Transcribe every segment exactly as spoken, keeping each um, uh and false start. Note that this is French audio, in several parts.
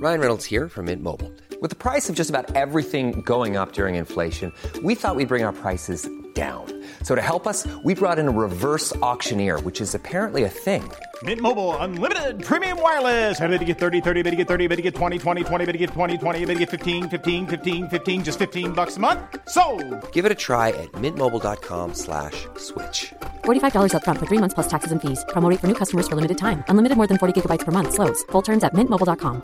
Ryan Reynolds here from Mint Mobile. With the price of just about everything going up during inflation, we thought we'd bring our prices down. So to help us, we brought in a reverse auctioneer, which is apparently a thing. Mint Mobile Unlimited Premium Wireless. How to get thirty, thirty, how to get thirty, how to get twenty, twenty, twenty, how to get twenty, twenty, how to get fifteen, fifteen, fifteen, fifteen, just fifteen bucks a month? Sold! Give it a try at mintmobile.com slash switch. forty-five dollars up front for three months plus taxes and fees. Promo rate for new customers for limited time. Unlimited more than forty gigabytes per month. Slows full terms at mint mobile dot com.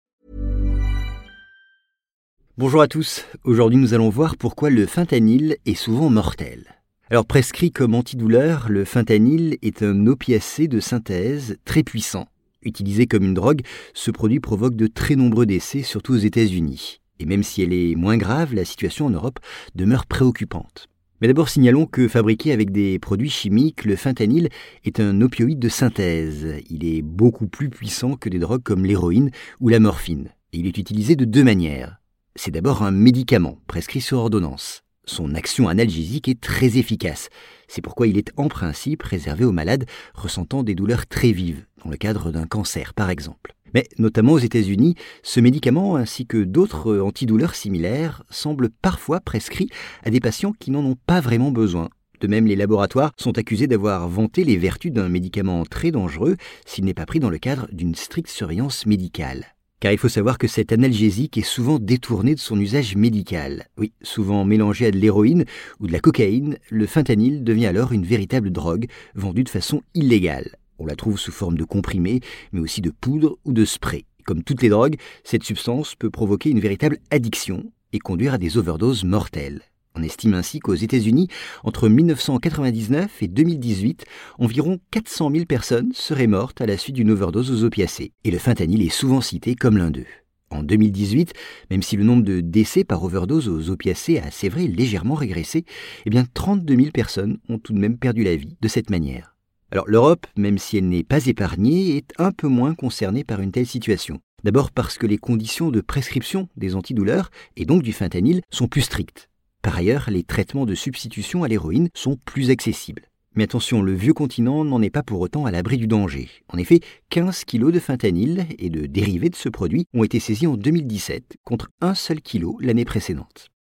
Bonjour à tous, aujourd'hui nous allons voir pourquoi le fentanyl est souvent mortel. Alors prescrit comme antidouleur, le fentanyl est un opiacé de synthèse très puissant. Utilisé comme une drogue, ce produit provoque de très nombreux décès, surtout aux États-Unis. Et même si elle est moins grave, la situation en Europe demeure préoccupante. Mais d'abord signalons que fabriqué avec des produits chimiques, le fentanyl est un opioïde de synthèse. Il est beaucoup plus puissant que des drogues comme l'héroïne ou la morphine. Et il est utilisé de deux manières. C'est d'abord un médicament prescrit sur ordonnance. Son action analgésique est très efficace. C'est pourquoi il est en principe réservé aux malades ressentant des douleurs très vives, dans le cadre d'un cancer par exemple. Mais notamment aux États-Unis, ce médicament ainsi que d'autres antidouleurs similaires semblent parfois prescrits à des patients qui n'en ont pas vraiment besoin. De même, les laboratoires sont accusés d'avoir vanté les vertus d'un médicament très dangereux s'il n'est pas pris dans le cadre d'une stricte surveillance médicale. Car il faut savoir que cet analgésique est souvent détourné de son usage médical. Oui, souvent mélangé à de l'héroïne ou de la cocaïne, le fentanyl devient alors une véritable drogue vendue de façon illégale. On la trouve sous forme de comprimés, mais aussi de poudre ou de spray. Comme toutes les drogues, cette substance peut provoquer une véritable addiction et conduire à des overdoses mortelles. On estime ainsi qu'aux États-Unis, entre dix-neuf cent quatre-vingt-dix-neuf et deux mille dix-huit, environ quatre cent mille personnes seraient mortes à la suite d'une overdose aux opiacés. Et le fentanyl est souvent cité comme l'un d'eux. En deux mille dix-huit, même si le nombre de décès par overdose aux opiacés a, c'est vrai, légèrement régressé, eh bien trente-deux mille personnes ont tout de même perdu la vie de cette manière. Alors l'Europe, même si elle n'est pas épargnée, est un peu moins concernée par une telle situation. D'abord parce que les conditions de prescription des antidouleurs, et donc du fentanyl, sont plus strictes. Par ailleurs, les traitements de substitution à l'héroïne sont plus accessibles. Mais attention, le vieux continent n'en est pas pour autant à l'abri du danger. En effet, quinze kilos de fentanyl et de dérivés de ce produit ont été saisis en deux mille dix-sept, contre un seul kilo l'année précédente.